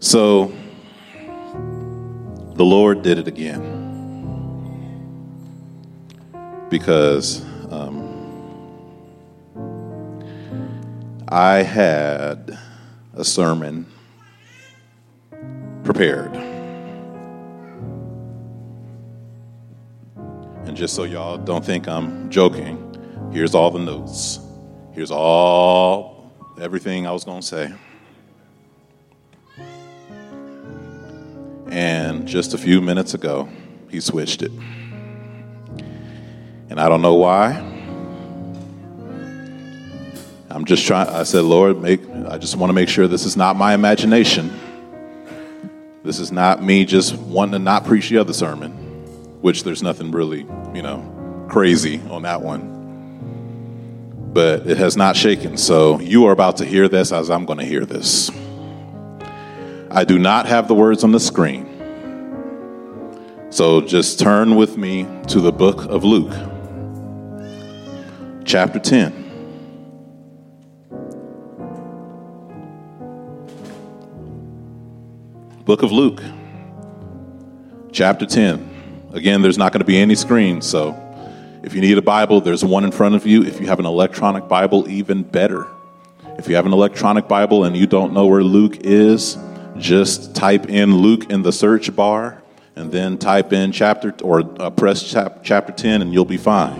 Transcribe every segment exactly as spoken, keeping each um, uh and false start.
So the Lord did it again, because um, I had a sermon prepared. And just so y'all don't think I'm joking, here's all the notes. Here's all, everything I was going to say. And just a few minutes ago, he switched it. And I don't know why. I'm just trying, I said, Lord, make, I just want to make sure this is not my imagination. This is not me just wanting to not preach the other sermon, which there's nothing really, you know, crazy on that one. But it has not shaken. So you are about to hear this as I'm going to hear this. I do not have the words on the screen. So just turn with me to the book of Luke, chapter ten. Book of Luke, chapter ten. Again, there's not going to be any screen, so if you need a Bible, there's one in front of you. If you have an electronic Bible, even better. If you have an electronic Bible and you don't know where Luke is, just type in Luke in the search bar and then type in chapter or uh, press chap- chapter ten and you'll be fine.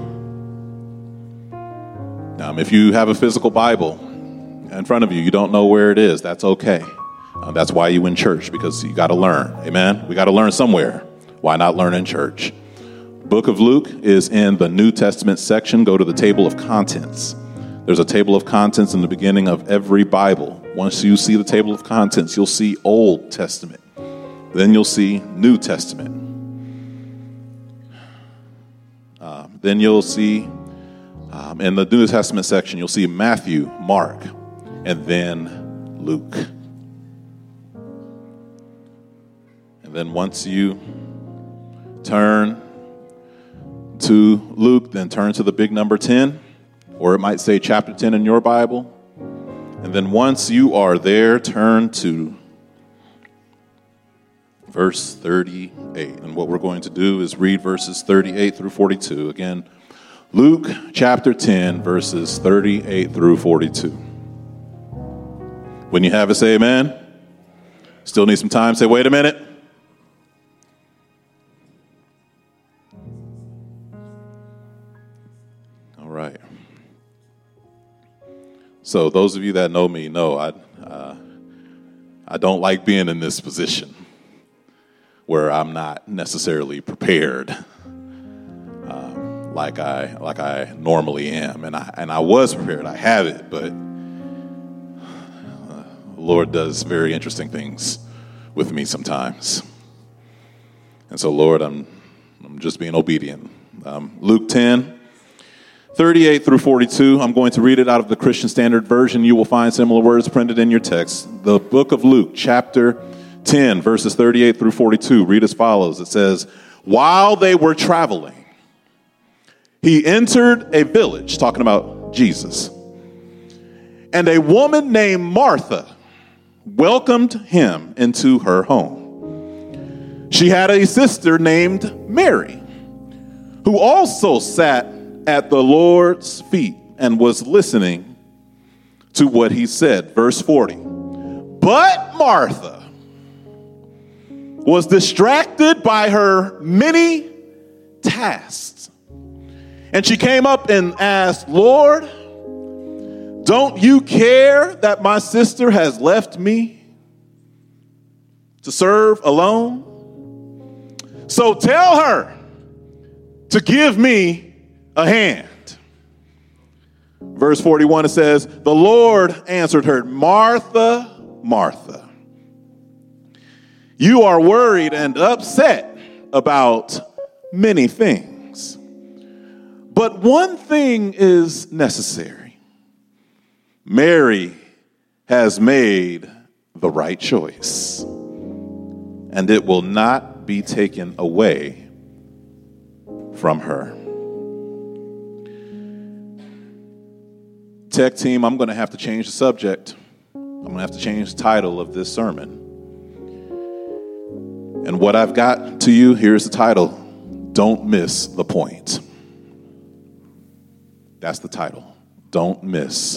Um, if you have a physical Bible in front of you, you don't know where it is, that's okay. Uh, that's why you in church, because you got to learn. Amen? We got to learn somewhere. Why not learn in church? Book of Luke is in the New Testament section. Go to the table of contents. There's a table of contents in the beginning of every Bible. Once you see the table of contents, you'll see Old Testament. Then you'll see New Testament. Uh, then you'll see, um, in the New Testament section, you'll see Matthew, Mark, and then Luke. And then once you turn to Luke, then turn to the big number ten. Or it might say chapter ten in your Bible. And then once you are there, turn to verse thirty-eight. And what we're going to do is read verses thirty-eight through forty-two. Again, Luke chapter ten, verses thirty-eight through forty-two. When you have it, say amen. Still need some time, say wait a minute. All right. So those of you that know me know I uh, I don't like being in this position where I'm not necessarily prepared um, like I like I normally am, and I and I was prepared. I have it, but uh, the Lord does very interesting things with me sometimes, and so Lord, I'm I'm just being obedient. Um, Luke ten. thirty-eight through forty-two, I'm going to read it out of the Christian Standard Version. You will find similar words printed in your text. The book of Luke, chapter ten, verses thirty-eight through forty-two, read as follows. It says, while they were traveling, he entered a village, talking about Jesus, and a woman named Martha welcomed him into her home. She had a sister named Mary, who also sat at the Lord's feet and was listening to what he said. Verse forty. But Martha was distracted by her many tasks. And she came up and asked, Lord, don't you care that my sister has left me to serve alone? So tell her to give me a hand. Verse forty-one, it says, the Lord answered her, Martha, Martha, you are worried and upset about many things, but one thing is necessary. Mary has made the right choice, and it will not be taken away from her. Tech team, I'm going to have to change the subject. I'm going to have to change the title of this sermon. And what I've got to you, here's the title: Don't Miss the Point. That's the title. Don't miss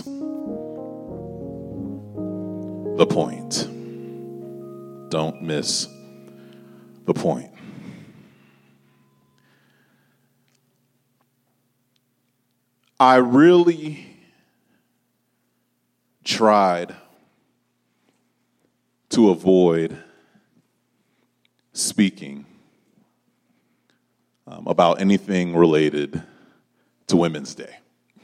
the point. Don't miss the point. I really tried to avoid speaking um, about anything related to Women's Day.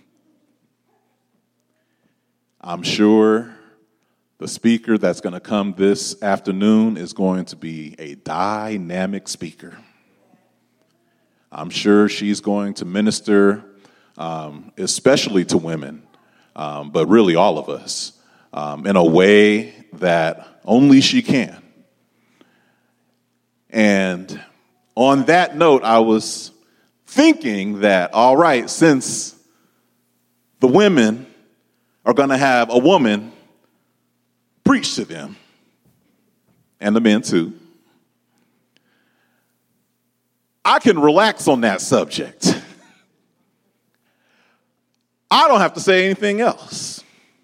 I'm sure the speaker that's going to come this afternoon is going to be a dynamic speaker. I'm sure she's going to minister, um, especially to women, um, but really all of us, um, in a way that only she can. And on that note, I was thinking that, all right, since the women are going to have a woman preach to them, and the men too, I can relax on that subject. I don't have to say anything else.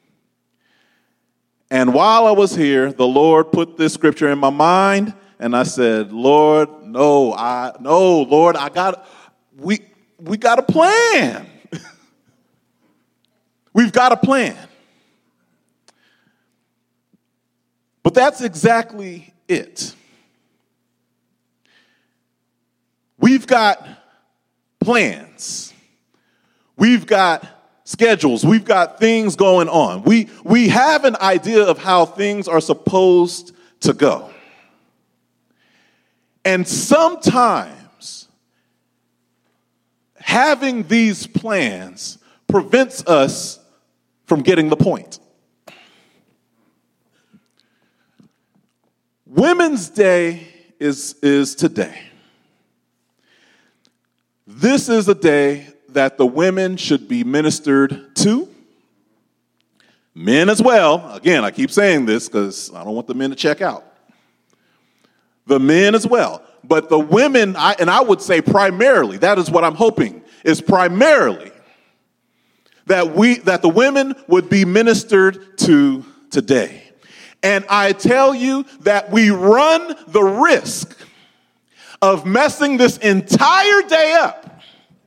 And while I was here, the Lord put this scripture in my mind, and I said, Lord, no, I no, Lord, I got we we got a plan. We've got a plan. But that's exactly it. We've got plans. We've got schedules. We've got things going on. We, we have an idea of how things are supposed to go. And sometimes having these plans prevents us from getting the point. Women's Day is, is today. This is a day that the women should be ministered to. Men as well. Again, I keep saying this because I don't want the men to check out. The men as well. But the women, I, and I would say primarily, that is what I'm hoping, is primarily that we that the women would be ministered to today. And I tell you that we run the risk of messing this entire day up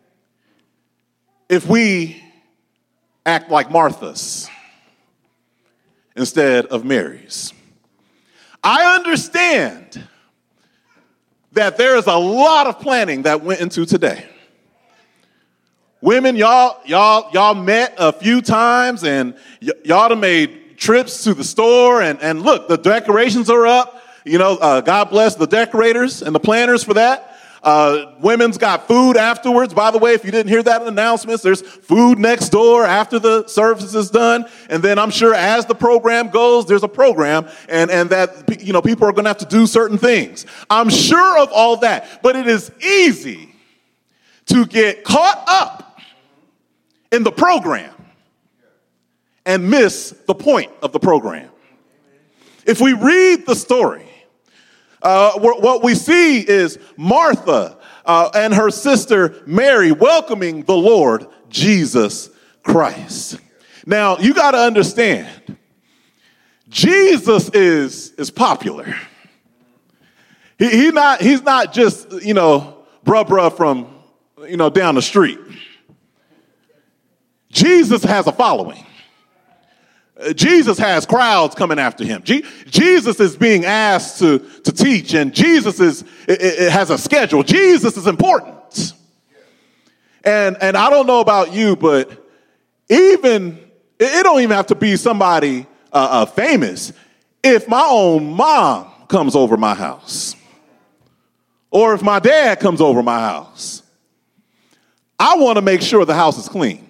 if we act like Marthas instead of Marys. I understand that there is a lot of planning that went into today. Women, y'all, y'all, y'all met a few times, and y- y'all have made trips to the store, and, and look, the decorations are up. You know, uh, God bless the decorators and the planners for that. Uh, women's got food afterwards. By the way, if you didn't hear that in announcements, there's food next door after the service is done. And then I'm sure as the program goes, there's a program, and, and that, you know, people are going to have to do certain things. I'm sure of all that, but it is easy to get caught up in the program and miss the point of the program. If we read the story, uh, what we see is Martha uh, and her sister Mary welcoming the Lord Jesus Christ. Now, you got to understand, Jesus is, is popular. He, he not, he's not just, you know, bruh bruh from, you know, down the street. Jesus has a following. Jesus has crowds coming after him. Je- Jesus is being asked to, to teach, and Jesus is it, it has a schedule. Jesus is important. And and I don't know about you, but even it, it don't even have to be somebody uh, uh, famous. If my own mom comes over my house, or if my dad comes over my house, I want to make sure the house is clean.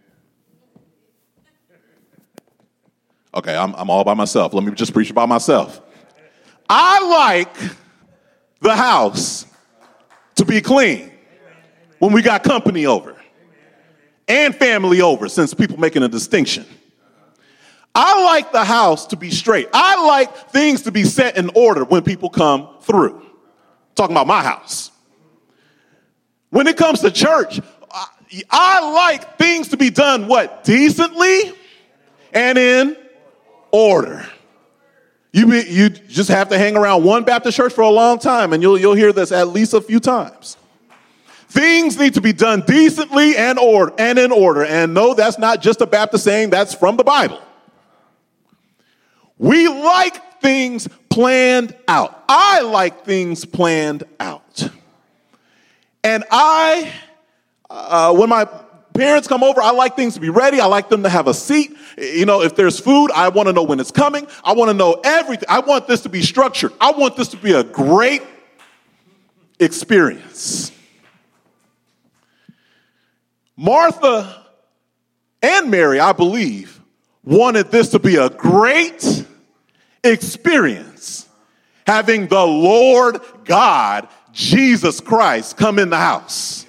Okay, I'm, I'm all by myself. Let me just preach about myself. I like the house to be clean when we got company over and family over, since people making a distinction. I like the house to be straight. I like things to be set in order when people come through. Talking about my house. When it comes to church, I, I like things to be done, what? Decently and in order. You be, you just have to hang around one Baptist church for a long time, and you'll you'll hear this at least a few times. Things need to be done decently and order and in order. And no, that's not just a Baptist saying, that's from the Bible. We like things planned out. I like things planned out. And I, uh, when my parents come over, I like things to be ready. I like them to have a seat. You know, if there's food, I want to know when it's coming. I want to know everything. I want this to be structured. I want this to be a great experience. Martha and Mary, I believe, wanted this to be a great experience, having the Lord God, Jesus Christ, come in the house.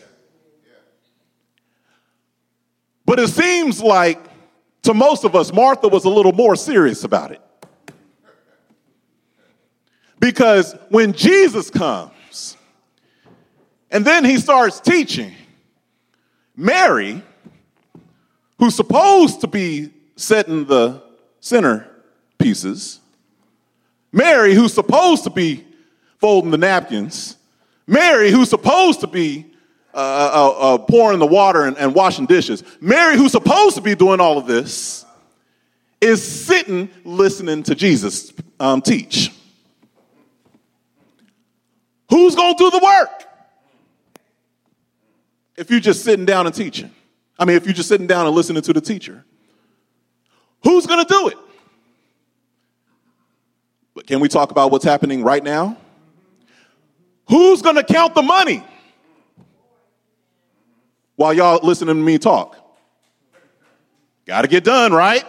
But it seems like, to most of us, Martha was a little more serious about it. Because when Jesus comes, and then he starts teaching, Mary, who's supposed to be setting the center pieces, Mary, who's supposed to be folding the napkins, Mary, who's supposed to be uh, uh, uh, pouring the water and, and washing dishes, Mary, who's supposed to be doing all of this, is sitting listening to Jesus um, teach. Who's going to do the work? If you're just sitting down and teaching. I mean, if you're just sitting down and listening to the teacher. Who's going to do it? But can we talk about what's happening right now? Who's going to count the money while y'all listening to me talk? Got to get done, right?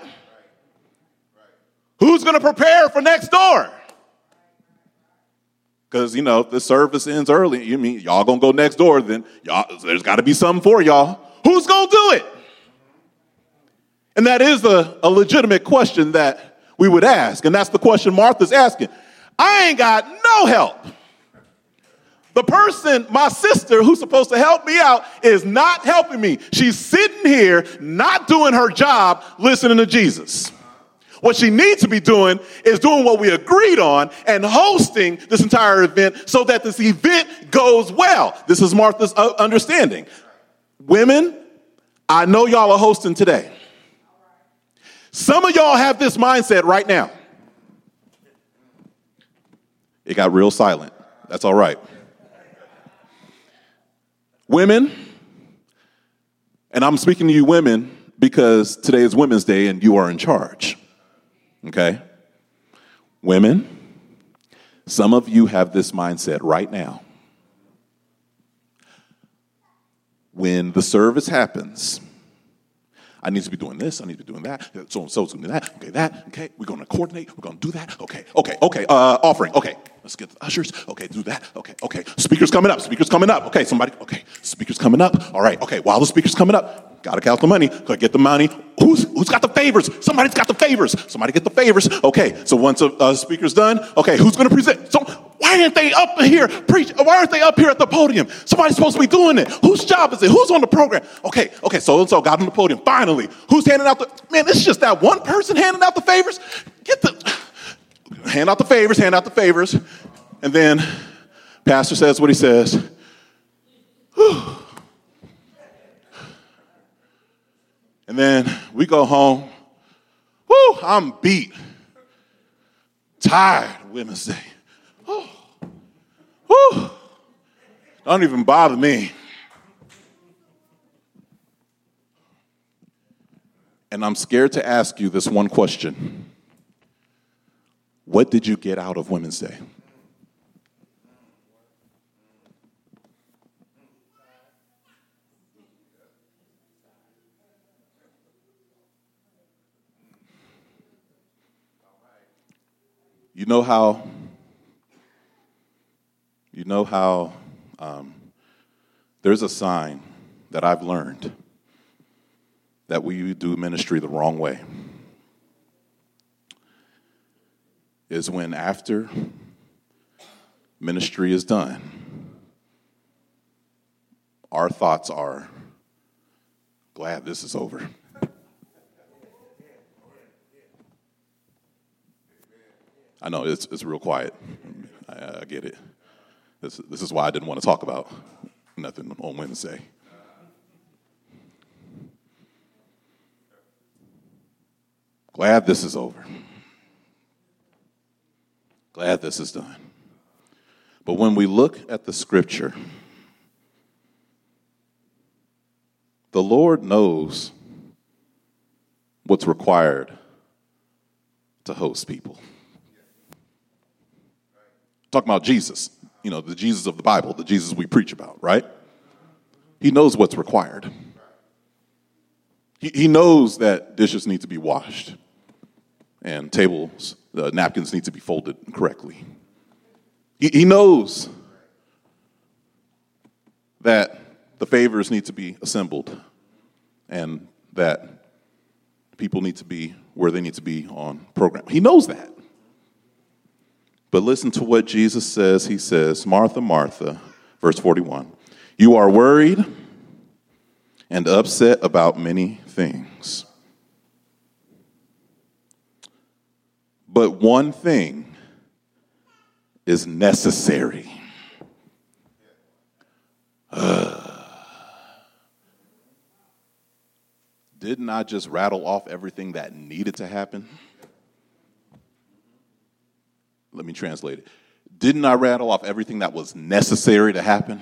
Who's going to prepare for next door? Because, you know, if the service ends early, you mean y'all going to go next door, then y'all, there's got to be something for y'all. Who's going to do it? And that is a, a legitimate question that we would ask. And that's the question Martha's asking. I ain't got no help. The person, my sister, who's supposed to help me out is not helping me. She's sitting here, not doing her job, listening to Jesus. What she needs to be doing is doing what we agreed on and hosting this entire event so that this event goes well. This is Martha's understanding. Women, I know y'all are hosting today. Some of y'all have this mindset right now. It got real silent. That's all right. Women, and I'm speaking to you women because today is Women's Day and you are in charge. Okay? Women, some of you have this mindset right now. When the service happens, I need to be doing this, I need to be doing that, so and so's doing that, okay, that, okay, we're going to coordinate, we're going to do that, okay, okay, okay, uh, offering, okay, let's get the ushers, okay, do that, okay, okay, speakers coming up, speakers coming up, okay, somebody, okay, speakers coming up, all right, okay, while the speakers coming up, got to count the money, got to get the money, who's who's got the favors, somebody's got the favors, somebody get the favors, okay, so once a uh, speaker's done, okay, who's going to present, so why aren't they up here preach? Why aren't they up here at the podium? Somebody's supposed to be doing it. Whose job is it? Who's on the program? Okay, okay, so and so got on the podium. Finally, who's handing out the? Man, it's just that one person handing out the favors. Get the hand out the favors, hand out the favors, and then pastor says what he says. Whew. And then we go home. Whoo, I'm beat, tired. Women's Day. Oh, whew. Don't even bother me. And I'm scared to ask you this one question. What did you get out of Women's Day? You know how You know how um, there's a sign that I've learned that we do ministry the wrong way. Is when after ministry is done, our thoughts are, glad this is over. I know it's it's real quiet. I, I get it. This this is why I didn't want to talk about nothing on Wednesday. Glad this is over. Glad this is done. But when we look at the scripture, the Lord knows what's required to host people. Talking about Jesus, you know, the Jesus of the Bible, the Jesus we preach about, right? He knows what's required. He, he knows that dishes need to be washed and tables, the napkins need to be folded correctly. He, he knows that the favors need to be assembled and that people need to be where they need to be on program. He knows that. But listen to what Jesus says. He says, Martha, Martha, verse forty-one, you are worried and upset about many things. But one thing is necessary. Uh, didn't I just rattle off everything that needed to happen? Let me translate it. Didn't I rattle off everything that was necessary to happen?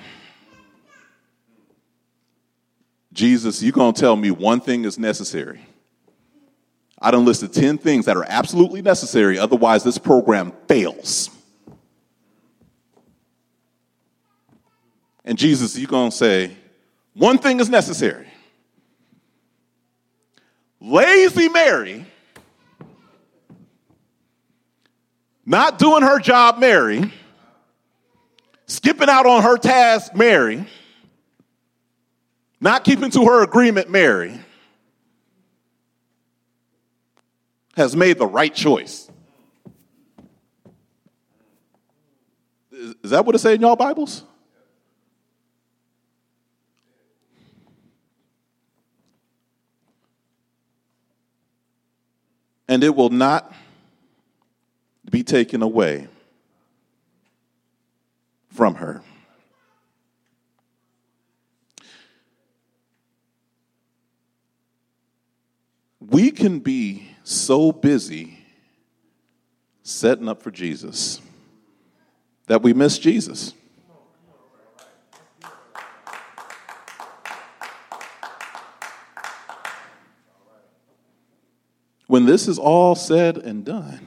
Jesus, you're going to tell me one thing is necessary. I done listed ten things that are absolutely necessary, otherwise this program fails. And Jesus, you're going to say, one thing is necessary. Lazy Mary, not doing her job, Mary, skipping out on her task, Mary, not keeping to her agreement, Mary, has made the right choice. Is, is that what it says in y'all Bibles? And it will not be taken away from her. We can be so busy setting up for Jesus that we miss Jesus. When this is all said and done,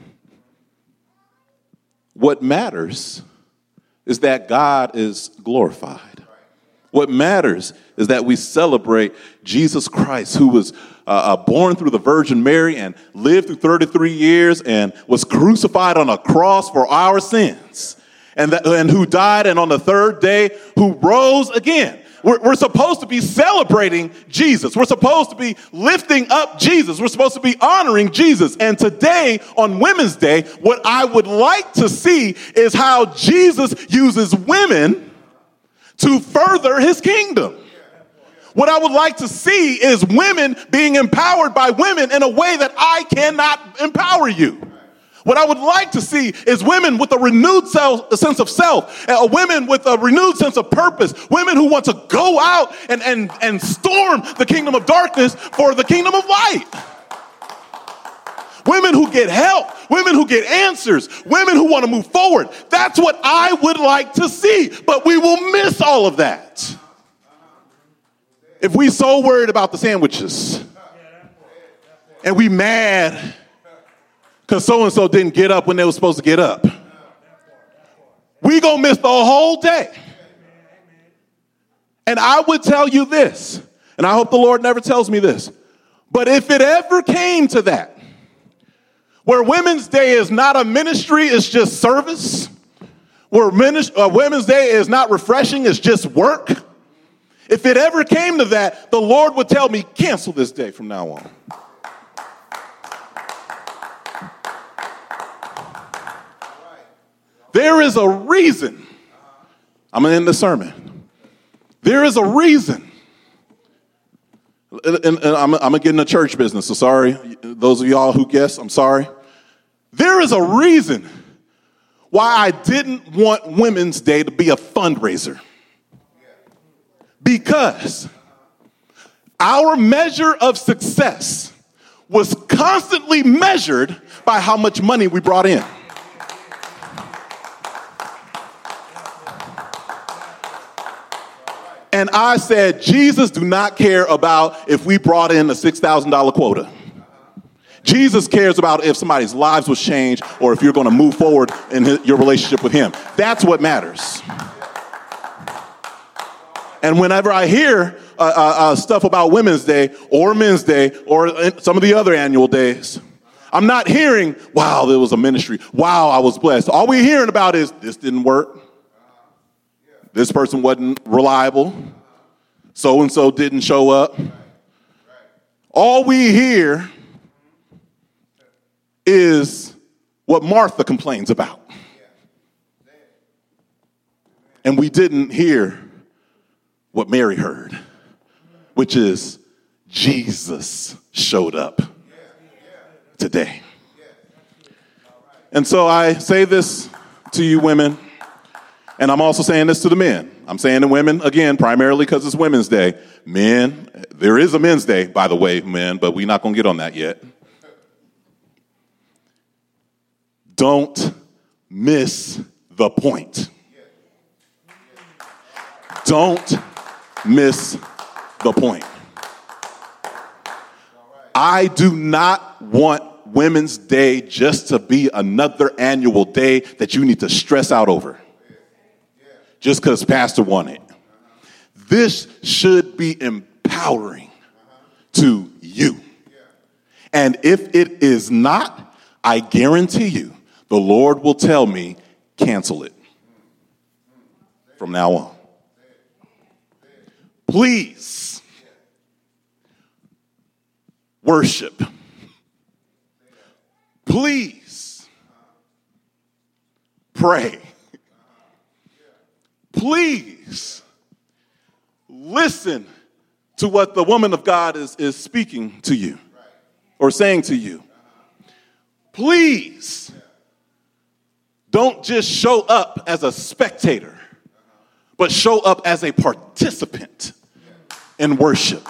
what matters is that God is glorified. What matters is that we celebrate Jesus Christ, who was uh, born through the Virgin Mary and lived through thirty-three years and was crucified on a cross for our sins, and, that, and who died, and on the third day, who rose again. We're, we're supposed to be celebrating Jesus. We're supposed to be lifting up Jesus. We're supposed to be honoring Jesus. And today, on Women's Day, what I would like to see is how Jesus uses women to further his kingdom. What I would like to see is women being empowered by women in a way that I cannot empower you. What I would like to see is women with a renewed self, a sense of self, uh, women with a renewed sense of purpose, women who want to go out and, and, and storm the kingdom of darkness for the kingdom of light. Women who get help, women who get answers, women who want to move forward. That's what I would like to see, but we will miss all of that if we so worried about the sandwiches and we mad because so-and-so didn't get up when they were supposed to get up. We gonna miss the whole day. And I would tell you this, and I hope the Lord never tells me this, but if it ever came to that, where Women's Day is not a ministry, it's just service, where ministry, uh, Women's Day is not refreshing, it's just work, if it ever came to that, the Lord would tell me, cancel this day from now on. There is a reason. I'm going to end the sermon. There is a reason. And, and I'm, I'm going to get in the church business, so sorry. Those of y'all who guessed, I'm sorry. There is a reason why I didn't want Women's Day to be a fundraiser. Because our measure of success was constantly measured by how much money we brought in. And I said, Jesus do not care about if we brought in a six thousand dollars quota. Jesus cares about if somebody's lives was changed or if you're going to move forward in his, your relationship with him. That's what matters. And whenever I hear uh, uh, uh, stuff about Women's Day or Men's Day or some of the other annual days, I'm not hearing, wow, there was a ministry. Wow, I was blessed. All we're hearing about is this didn't work. This person wasn't reliable. So-and-so didn't show up. All we hear is what Martha complains about. And we didn't hear what Mary heard, which is Jesus showed up today. And so I say this to you women, and I'm also saying this to the men. I'm saying to women, again, primarily because it's Women's Day. Men, there is a Men's Day, by the way, men, but we're not going to get on that yet. Don't miss the point. Don't miss the point. I do not want Women's Day just to be another annual day that you need to stress out over just because Pastor wanted it. This should be empowering to you. And if it is not, I guarantee you, the Lord will tell me, cancel it from now on. Please worship. Please pray. Please listen to what the woman of God is, is speaking to you or saying to you. Please don't just show up as a spectator, but show up as a participant in worship.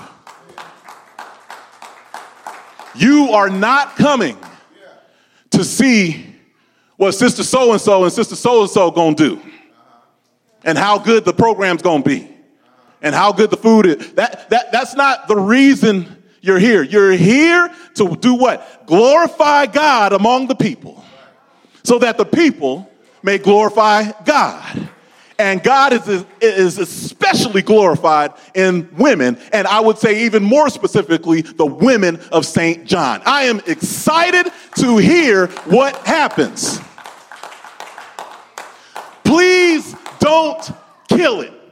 You are not coming to see what Sister So-and-so and Sister So-and-so gonna do and how good the program's gonna be and how good the food is. That, that, that's not the reason you're here. You're here to do what? Glorify God among the people so that the people may glorify God. And God is, is especially glorified in women, and I would say even more specifically, the women of Saint John. I am excited to hear what happens. Please don't kill it.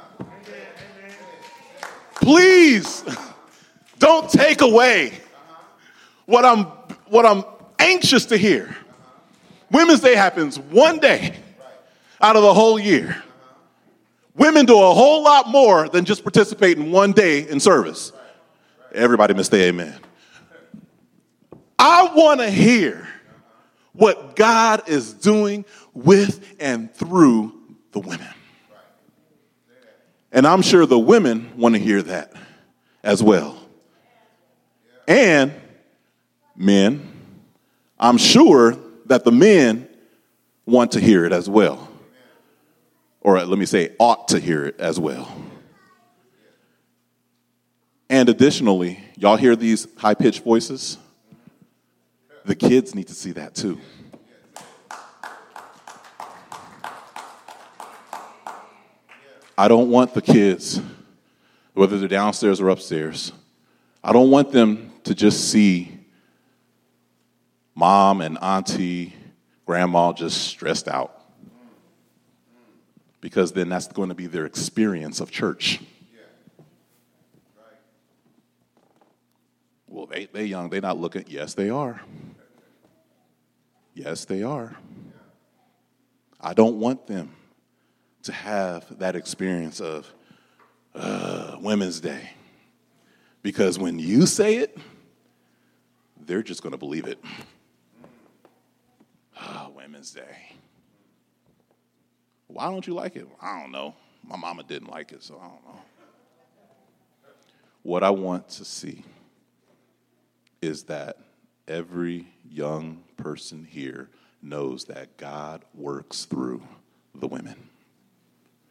Please don't take away what I'm, what I'm anxious to hear. Women's Day happens one day out of the whole year. Women do a whole lot more than just participate in one day in service. Everybody must say amen. I want to hear what God is doing with and through the women. And I'm sure the women want to hear that as well. And men, I'm sure that the men want to hear it as well. Or let me say, ought to hear it as well. And additionally, y'all hear these high-pitched voices? The kids need to see that too. I don't want the kids, whether they're downstairs or upstairs, I don't want them to just see mom and auntie, grandma just stressed out. Because then that's going to be their experience of church. Well, they they young, they're not looking. Yes, they are. Yes, they are. I don't want them to have that experience of uh, Women's Day. Because when you say it, they're just going to believe it. Ah, Women's Day. Why don't you like it? I don't know. My mama didn't like it, so I don't know. What I want to see is that every young person here knows that God works through the women.